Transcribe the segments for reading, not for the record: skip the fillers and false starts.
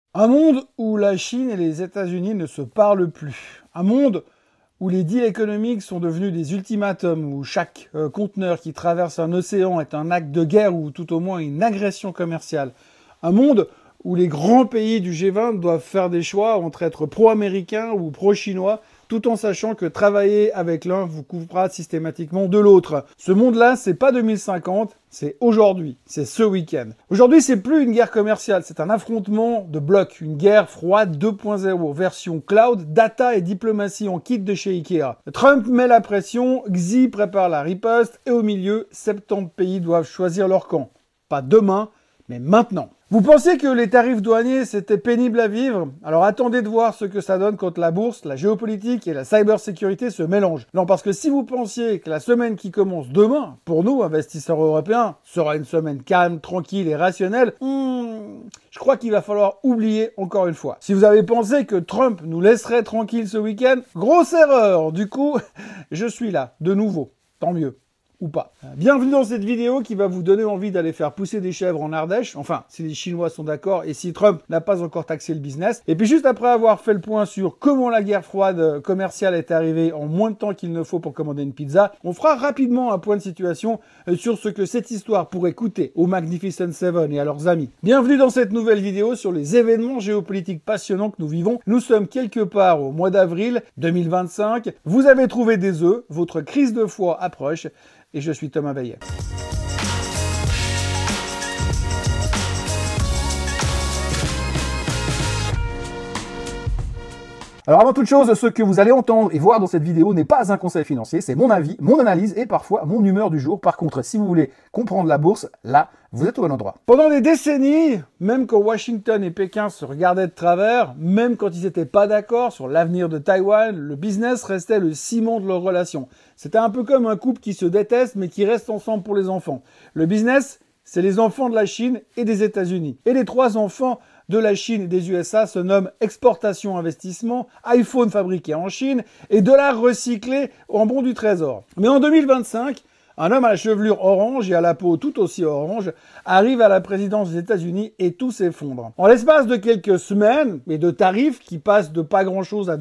Un monde où la Chine et les États-Unis ne se parlent plus. Un monde où les deals économiques sont devenus des ultimatums, où chaque conteneur qui traverse un océan est un acte de guerre ou tout au moins une agression commerciale. Un monde où les grands pays du G20 doivent faire des choix entre être pro-américains ou pro-chinois, tout en sachant que travailler avec l'un vous coupera systématiquement de l'autre. Ce monde-là, c'est pas 2050, c'est aujourd'hui, c'est ce week-end. Aujourd'hui, c'est plus une guerre commerciale, c'est un affrontement de blocs, une guerre froide 2.0, version cloud, data et diplomatie en kit de chez Ikea. Trump met la pression, Xi prépare la riposte, et au milieu, 70 pays doivent choisir leur camp. Pas demain, mais maintenant. Vous pensiez que les tarifs douaniers, c'était pénible à vivre? Alors attendez de voir ce que ça donne quand la bourse, la géopolitique et la cybersécurité se mélangent. Non, parce que si vous pensiez que la semaine qui commence demain, pour nous, investisseurs européens, sera une semaine calme, tranquille et rationnelle, je crois qu'il va falloir oublier encore une fois. Si vous avez pensé que Trump nous laisserait tranquille ce week-end, grosse erreur! Du coup, je suis là, de nouveau. Tant mieux. Ou pas. Bienvenue dans cette vidéo qui va vous donner envie d'aller faire pousser des chèvres en Ardèche, enfin, si les Chinois sont d'accord et si Trump n'a pas encore taxé le business. Et puis juste après avoir fait le point sur comment la guerre froide commerciale est arrivée en moins de temps qu'il ne faut pour commander une pizza, on fera rapidement un point de situation sur ce que cette histoire pourrait coûter aux Magnificent Seven et à leurs amis. Bienvenue dans cette nouvelle vidéo sur les événements géopolitiques passionnants que nous vivons. Nous sommes quelque part au mois d'avril 2025. Vous avez trouvé des œufs, votre crise de foi approche. Et je suis Thomas Veillet. Alors avant toute chose, ce que vous allez entendre et voir dans cette vidéo n'est pas un conseil financier, c'est mon avis, mon analyse et parfois mon humeur du jour. Par contre, si vous voulez comprendre la bourse, là, vous êtes au bon endroit. Pendant des décennies, même quand Washington et Pékin se regardaient de travers, même quand ils n'étaient pas d'accord sur l'avenir de Taïwan, le business restait le ciment de leur relation. C'était un peu comme un couple qui se déteste mais qui reste ensemble pour les enfants. Le business, c'est les enfants de la Chine et des États-Unis. Et les trois enfants de la Chine et des USA se nomment exportation-investissement, iPhone fabriqué en Chine et dollars recyclés en bons du trésor. Mais en 2025, un homme à la chevelure orange et à la peau tout aussi orange arrive à la présidence des États-Unis et tout s'effondre. En l'espace de quelques semaines et de tarifs qui passent de pas grand-chose à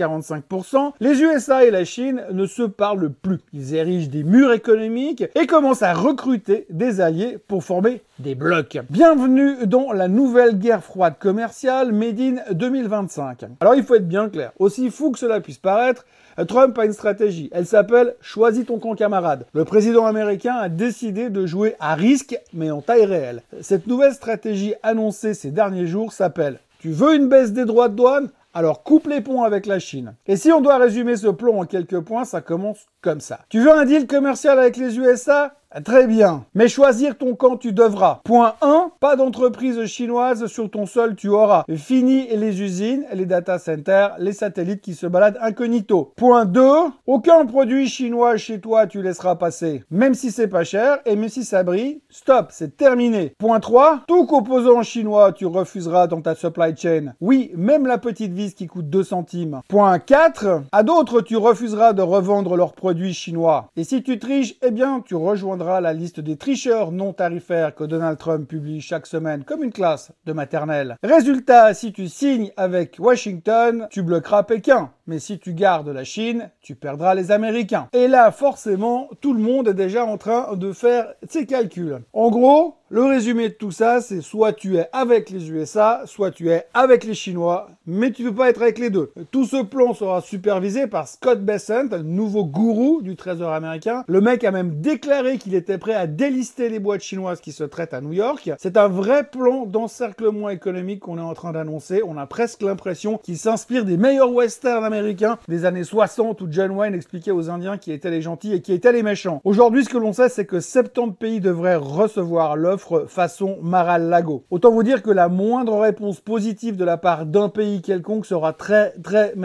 245%, les USA et la Chine ne se parlent plus. Ils érigent des murs économiques et commencent à recruter des alliés pour former des blocs. Bienvenue dans la nouvelle guerre froide commerciale Made in 2025. Alors il faut être bien clair, aussi fou que cela puisse paraître, Trump a une stratégie. Elle s'appelle « Choisis ton camp camarade ». Le président américain a décidé de jouer à risque, mais en taille réelle. Cette nouvelle stratégie annoncée ces derniers jours s'appelle « Tu veux une baisse des droits de douane ? Alors coupe les ponts avec la Chine ». Et si on doit résumer ce plan en quelques points, ça commence comme ça. Tu veux un deal commercial avec les USA ? Très bien. Mais choisir ton camp, tu devras. Point 1, pas d'entreprise chinoise sur ton sol, tu auras. Fini les usines, les data centers, les satellites qui se baladent incognito. Point 2, aucun produit chinois chez toi, tu laisseras passer. Même si c'est pas cher et même si ça brille, stop, c'est terminé. Point 3, tout composant chinois, tu refuseras dans ta supply chain. Oui, même la petite vis qui coûte 2 centimes. Point 4, à d'autres, tu refuseras de revendre leurs produits chinois. Et si tu triches, eh bien, tu rejoindras la liste des tricheurs non tarifaires que Donald Trump publie chaque semaine comme une classe de maternelle. Résultat, si tu signes avec Washington, tu bloqueras Pékin. Mais si tu gardes la Chine, tu perdras les Américains. Et là, forcément, tout le monde est déjà en train de faire ses calculs. En gros, le résumé de tout ça, c'est soit tu es avec les USA, soit tu es avec les Chinois, mais tu ne peux pas être avec les deux. Tout ce plan sera supervisé par Scott Bessent, le nouveau gourou du Trésor américain. Le mec a même déclaré qu'il était prêt à délister les boîtes chinoises qui se traitent à New York. C'est un vrai plan d'encerclement économique qu'on est en train d'annoncer. On a presque l'impression qu'il s'inspire des meilleurs westerns américains des années 60 où John Wayne expliquait aux Indiens qui étaient les gentils et qui étaient les méchants. Aujourd'hui, ce que l'on sait, c'est que 70 pays devraient recevoir l'offre façon Mar-a-Lago. Autant vous dire que la moindre réponse positive de la part d'un pays quelconque sera très, mais alors,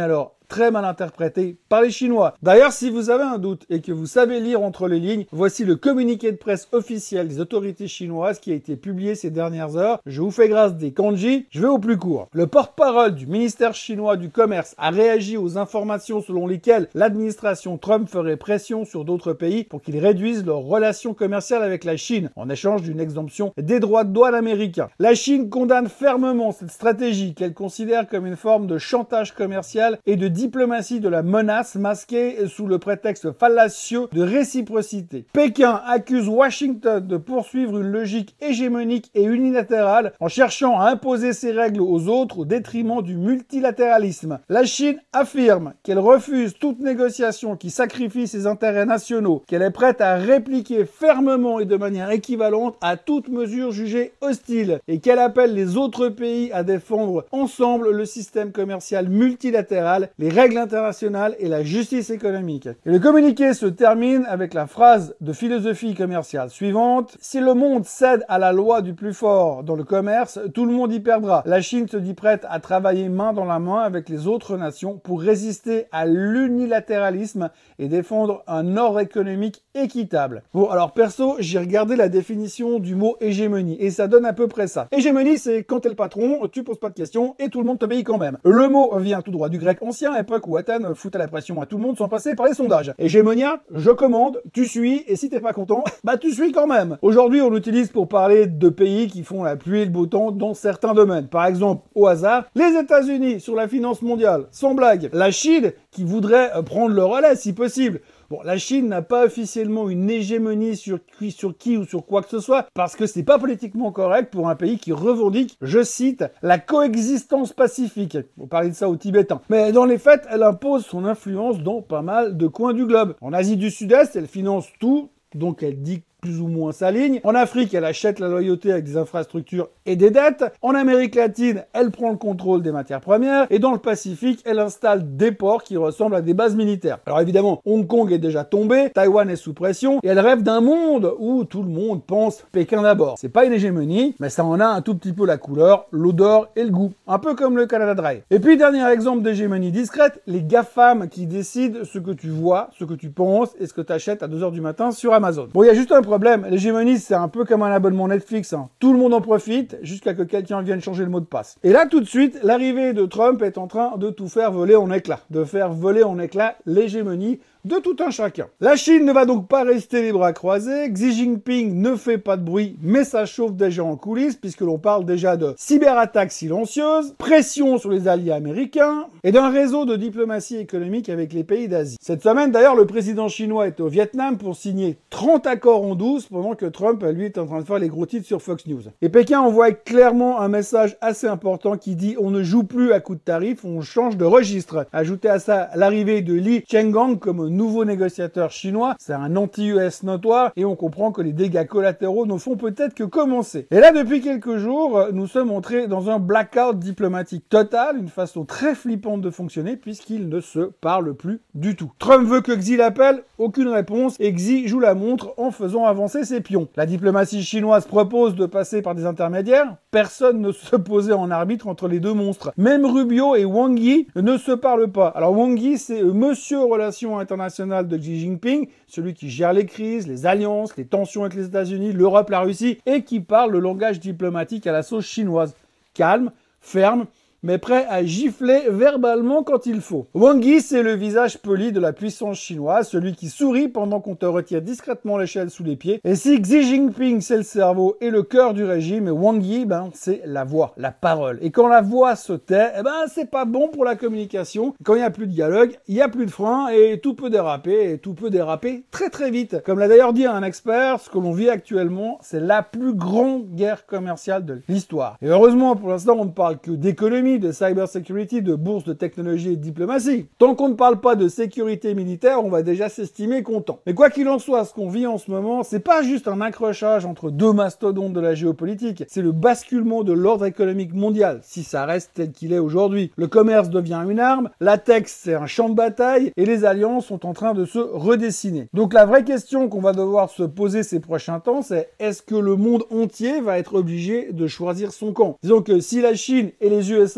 très mal interprété par les Chinois. D'ailleurs, si vous avez un doute et que vous savez lire entre les lignes, voici le communiqué de presse officiel des autorités chinoises qui a été publié ces dernières heures. Je vous fais grâce des kanji, je vais au plus court. Le porte-parole du ministère chinois du commerce a réagi aux informations selon lesquelles l'administration Trump ferait pression sur d'autres pays pour qu'ils réduisent leurs relations commerciales avec la Chine en échange d'une exemption des droits de douane américains. La Chine condamne fermement cette stratégie qu'elle considère comme une forme de chantage commercial et de diplomatie de la menace masquée sous le prétexte fallacieux de réciprocité. Pékin accuse Washington de poursuivre une logique hégémonique et unilatérale en cherchant à imposer ses règles aux autres au détriment du multilatéralisme. La Chine affirme qu'elle refuse toute négociation qui sacrifie ses intérêts nationaux, qu'elle est prête à répliquer fermement et de manière équivalente à toute mesure jugée hostile et qu'elle appelle les autres pays à défendre ensemble le système commercial multilatéral, les règles internationales et la justice économique. Et le communiqué se termine avec la phrase de philosophie commerciale suivante: si le monde cède à la loi du plus fort dans le commerce, tout le monde y perdra. La Chine se dit prête à travailler main dans la main avec les autres nations pour résister à l'unilatéralisme et défendre un ordre économique équitable. Bon, alors perso, j'ai regardé la définition du mot hégémonie et ça donne à peu près ça. Hégémonie, c'est quand t'es le patron, tu poses pas de questions et tout le monde te paye quand même. Le mot vient tout droit du grec ancien, époque où Athènes foutait la pression à tout le monde sans passer par les sondages. Hégémonia, je commande, tu suis, et si t'es pas content, bah tu suis quand même. Aujourd'hui, on l'utilise pour parler de pays qui font la pluie et le beau temps dans certains domaines. Par exemple, au hasard, les États-Unis sur la finance mondiale, sans blague. La Chine qui voudrait prendre le relais si possible. Bon, la Chine n'a pas officiellement une hégémonie sur qui ou sur quoi que ce soit, parce que c'est pas politiquement correct pour un pays qui revendique, je cite, la coexistence pacifique. On parlait de ça aux Tibétains. Mais dans les faits, elle impose son influence dans pas mal de coins du globe. En Asie du Sud-Est, elle finance tout, donc elle dit plus ou moins sa ligne. En Afrique, elle achète la loyauté avec des infrastructures et des dettes. En Amérique latine, elle prend le contrôle des matières premières. Et dans le Pacifique, elle installe des ports qui ressemblent à des bases militaires. Alors évidemment, Hong Kong est déjà tombé, Taïwan est sous pression, et elle rêve d'un monde où tout le monde pense Pékin d'abord. C'est pas une hégémonie, mais ça en a un tout petit peu la couleur, l'odeur et le goût. Un peu comme le Canada Dry. Et puis, dernier exemple d'hégémonie discrète, les GAFAM qui décident ce que tu vois, ce que tu penses et ce que tu achètes à 2h du matin sur Amazon. Bon, il y a juste un problème, l'hégémonie c'est un peu comme un abonnement Netflix, hein. Tout le monde en profite jusqu'à que quelqu'un vienne changer le mot de passe. Et là tout de suite, l'arrivée de Trump est en train de tout faire voler en éclats, de faire voler en éclats l'hégémonie de tout un chacun. La Chine ne va donc pas rester les bras croisés, Xi Jinping ne fait pas de bruit, mais ça chauffe déjà en coulisses, puisque l'on parle déjà de cyberattaques silencieuses, pression sur les alliés américains, et d'un réseau de diplomatie économique avec les pays d'Asie. Cette semaine d'ailleurs, le président chinois est au Vietnam pour signer 30 accords en douce, pendant que Trump, lui, est en train de faire les gros titres sur Fox News. Et Pékin envoie clairement un message assez important qui dit on ne joue plus à coup de tarif, on change de registre. Ajoutez à ça l'arrivée de Li Chenggang comme nouveau négociateur chinois, c'est un anti-US notoire et on comprend que les dégâts collatéraux ne font peut-être que commencer. Et là, depuis quelques jours, nous sommes entrés dans un blackout diplomatique total, une façon très flippante de fonctionner puisqu'ils ne se parlent plus du tout. Trump veut que Xi l'appelle, aucune réponse et Xi joue la montre en faisant avancer ses pions. La diplomatie chinoise propose de passer par des intermédiaires, personne ne se posait en arbitre entre les deux monstres. Même Rubio et Wang Yi ne se parlent pas. Alors Wang Yi, c'est monsieur relations internationales de Xi Jinping, celui qui gère les crises, les alliances, les tensions avec les États-Unis, l'Europe, la Russie, et qui parle le langage diplomatique à la sauce chinoise. Calme, ferme, mais prêt à gifler verbalement quand il faut. Wang Yi, c'est le visage poli de la puissance chinoise, celui qui sourit pendant qu'on te retire discrètement l'échelle sous les pieds. Et si Xi Jinping, c'est le cerveau et le cœur du régime, Wang Yi, c'est la voix, la parole. Et quand la voix se tait, c'est pas bon pour la communication. Quand il n'y a plus de dialogue, il n'y a plus de frein et tout peut déraper, et tout peut déraper très très vite. Comme l'a d'ailleurs dit un expert, ce que l'on vit actuellement, c'est la plus grande guerre commerciale de l'histoire. Et heureusement, pour l'instant, on ne parle que d'économie, de cybersecurity, de bourse, de technologie et de diplomatie. Tant qu'on ne parle pas de sécurité militaire, on va déjà s'estimer content. Mais quoi qu'il en soit, ce qu'on vit en ce moment, c'est pas juste un accrochage entre deux mastodontes de la géopolitique, c'est le basculement de l'ordre économique mondial, si ça reste tel qu'il est aujourd'hui. Le commerce devient une arme, la tech c'est un champ de bataille, et les alliances sont en train de se redessiner. Donc la vraie question qu'on va devoir se poser ces prochains temps, c'est est-ce que le monde entier va être obligé de choisir son camp? Disons que si la Chine et les USA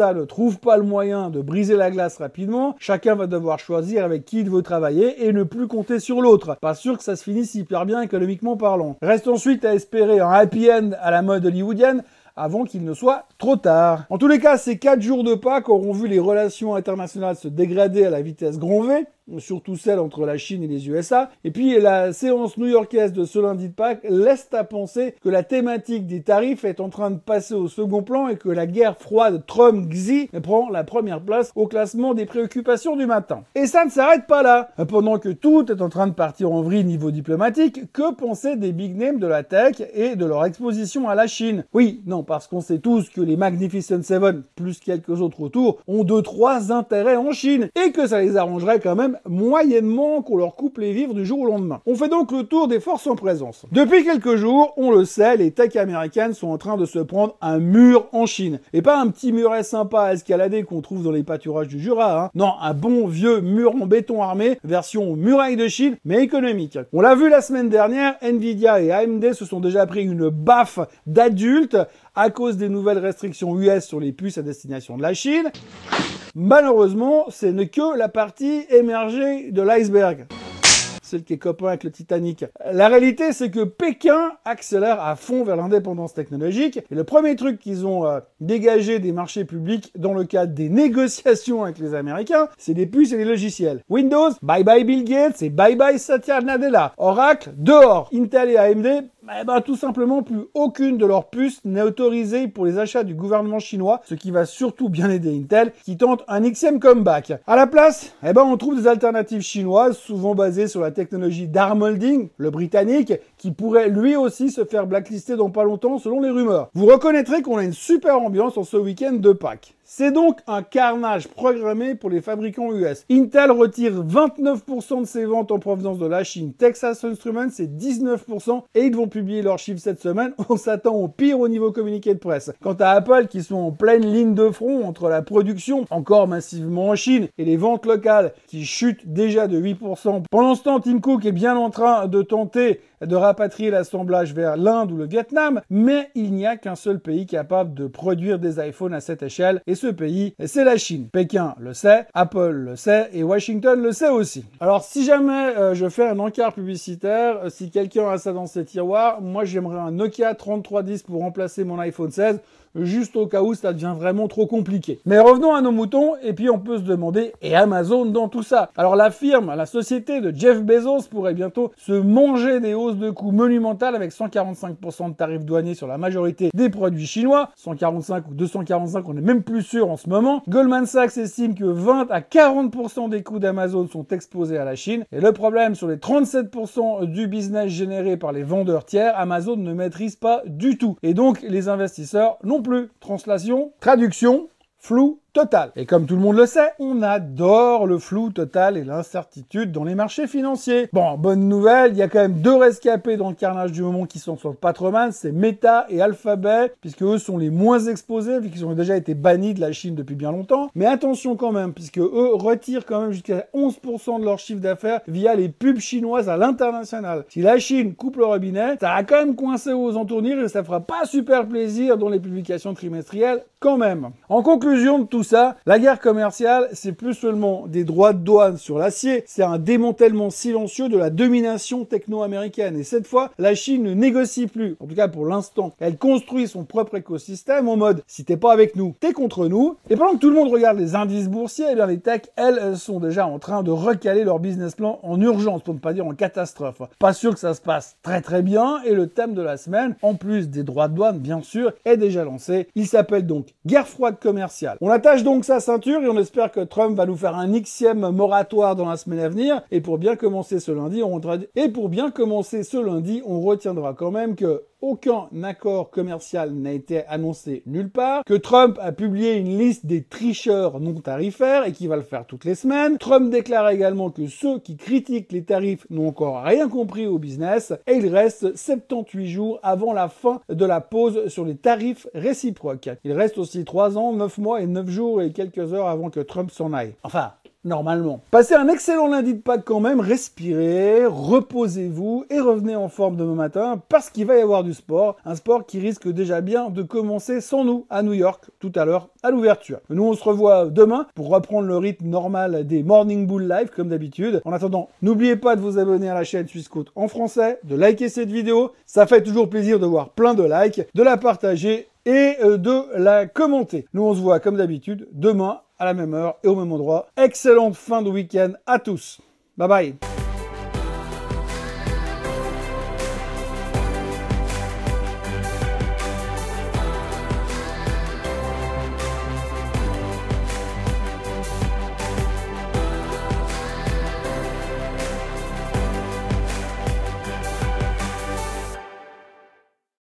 USA ne trouve pas le moyen de briser la glace rapidement, chacun va devoir choisir avec qui il veut travailler et ne plus compter sur l'autre. Pas sûr que ça se finisse hyper bien économiquement parlant. Reste ensuite à espérer un happy end à la mode hollywoodienne, avant qu'il ne soit trop tard. En tous les cas, ces 4 jours de Pâques auront vu les relations internationales se dégrader à la vitesse grand V, surtout celle entre la Chine et les USA. Et puis la séance new-yorkaise de ce lundi de Pâques laisse à penser que la thématique des tarifs est en train de passer au second plan et que la guerre froide Trump-Xi prend la première place au classement des préoccupations du matin. Et ça ne s'arrête pas là. Pendant que tout est en train de partir en vrille niveau diplomatique, que penser des big names de la tech et de leur exposition à la Chine? Oui, non, parce qu'on sait tous que les Magnificent Seven, plus quelques autres autour, ont 2-3 intérêts en Chine et que ça les arrangerait quand même moyennement qu'on leur coupe les vivres du jour au lendemain. On fait donc le tour des forces en présence. Depuis quelques jours, on le sait, les techs américaines sont en train de se prendre un mur en Chine. Et pas un petit muret sympa à escalader qu'on trouve dans les pâturages du Jura, hein. Non, un bon vieux mur en béton armé, version muraille de Chine, mais économique. On l'a vu la semaine dernière, Nvidia et AMD se sont déjà pris une baffe d'adultes à cause des nouvelles restrictions US sur les puces à destination de la Chine. Malheureusement, ce n'est que la partie émergée de l'iceberg. Celle qui est copain avec le Titanic. La réalité, c'est que Pékin accélère à fond vers l'indépendance technologique. Et le premier truc qu'ils ont dégagé des marchés publics dans le cadre des négociations avec les Américains, c'est les puces et les logiciels. Windows, bye bye Bill Gates et bye bye Satya Nadella. Oracle, dehors. Intel et AMD, tout simplement plus aucune de leurs puces n'est autorisée pour les achats du gouvernement chinois, ce qui va surtout bien aider Intel, qui tente un Xème comeback. À la place, on trouve des alternatives chinoises, souvent basées sur la technologie d'Arm Holding, le britannique, qui pourrait lui aussi se faire blacklister dans pas longtemps selon les rumeurs. Vous reconnaîtrez qu'on a une super ambiance en ce week-end de Pâques. C'est donc un carnage programmé pour les fabricants US. Intel retire 29% de ses ventes en provenance de la Chine. Texas Instruments, c'est 19% et ils vont publier leurs chiffres cette semaine. On s'attend au pire au niveau communiqué de presse. Quant à Apple, qui sont en pleine ligne de front entre la production, encore massivement en Chine, et les ventes locales, qui chutent déjà de 8%. Pendant ce temps, Tim Cook est bien en train de tenter de rapatrier l'assemblage vers l'Inde ou le Vietnam, mais il n'y a qu'un seul pays capable de produire des iPhones à cette échelle, et ce pays, c'est la Chine. Pékin le sait, Apple le sait, et Washington le sait aussi. Alors si jamais je fais un encart publicitaire, si quelqu'un a ça dans ses tiroirs, moi j'aimerais un Nokia 3310 pour remplacer mon iPhone 16, juste au cas où ça devient vraiment trop compliqué. Mais revenons à nos moutons, et puis on peut se demander, et Amazon dans tout ça? Alors la firme, la société de Jeff Bezos pourrait bientôt se manger des hausses de coûts monumentales avec 145% de tarifs douaniers sur la majorité des produits chinois, 145 ou 245, on n'est même plus sûr en ce moment. Goldman Sachs estime que 20 à 40% des coûts d'Amazon sont exposés à la Chine, et le problème, sur les 37% du business généré par les vendeurs tiers, Amazon ne maîtrise pas du tout. Et donc les investisseurs non plus. Translation, traduction, flou total. Et comme tout le monde le sait, on adore le flou total et l'incertitude dans les marchés financiers. Bon, bonne nouvelle, il y a quand même 2 rescapés dans le carnage du moment qui s'en sortent pas trop mal, c'est Meta et Alphabet, puisque eux sont les moins exposés, vu qu'ils ont déjà été bannis de la Chine depuis bien longtemps. Mais attention quand même, puisque eux retirent quand même jusqu'à 11% de leur chiffre d'affaires via les pubs chinoises à l'international. Si la Chine coupe le robinet, ça va quand même coincer aux entournures et ça fera pas super plaisir dans les publications trimestrielles quand même. En conclusion de tout ça, la guerre commerciale, c'est plus seulement des droits de douane sur l'acier, c'est un démantèlement silencieux de la domination techno-américaine. Et cette fois, la Chine ne négocie plus, en tout cas pour l'instant. Elle construit son propre écosystème en mode, si t'es pas avec nous, t'es contre nous. Et pendant que tout le monde regarde les indices boursiers, eh bien les techs, elles sont déjà en train de recaler leur business plan en urgence, pour ne pas dire en catastrophe. Pas sûr que ça se passe très très bien, et le thème de la semaine, en plus des droits de douane bien sûr, est déjà lancé. Il s'appelle donc guerre froide commerciale. On attache donc sa ceinture et on espère que Trump va nous faire un Xème moratoire dans la semaine à venir. Et pour bien commencer ce lundi, on retiendra quand même que aucun accord commercial n'a été annoncé nulle part, que Trump a publié une liste des tricheurs non tarifaires et qu'il va le faire toutes les semaines. Trump déclare également que ceux qui critiquent les tarifs n'ont encore rien compris au business et il reste 78 jours avant la fin de la pause sur les tarifs réciproques. Il reste aussi 3 ans, 9 mois et 9 jours et quelques heures avant que Trump s'en aille. Enfin, normalement. Passez un excellent lundi de Pâques quand même, respirez, reposez-vous et revenez en forme demain matin parce qu'il va y avoir du sport. Un sport qui risque déjà bien de commencer sans nous à New York tout à l'heure à l'ouverture. Nous on se revoit demain pour reprendre le rythme normal des Morning Bull Live comme d'habitude. En attendant, n'oubliez pas de vous abonner à la chaîne Suisse Côte en français, de liker cette vidéo. Ça fait toujours plaisir de voir plein de likes, de la partager et de la commenter. Nous on se voit comme d'habitude demain à la même heure et au même endroit. Excellente fin de week-end à tous. Bye bye.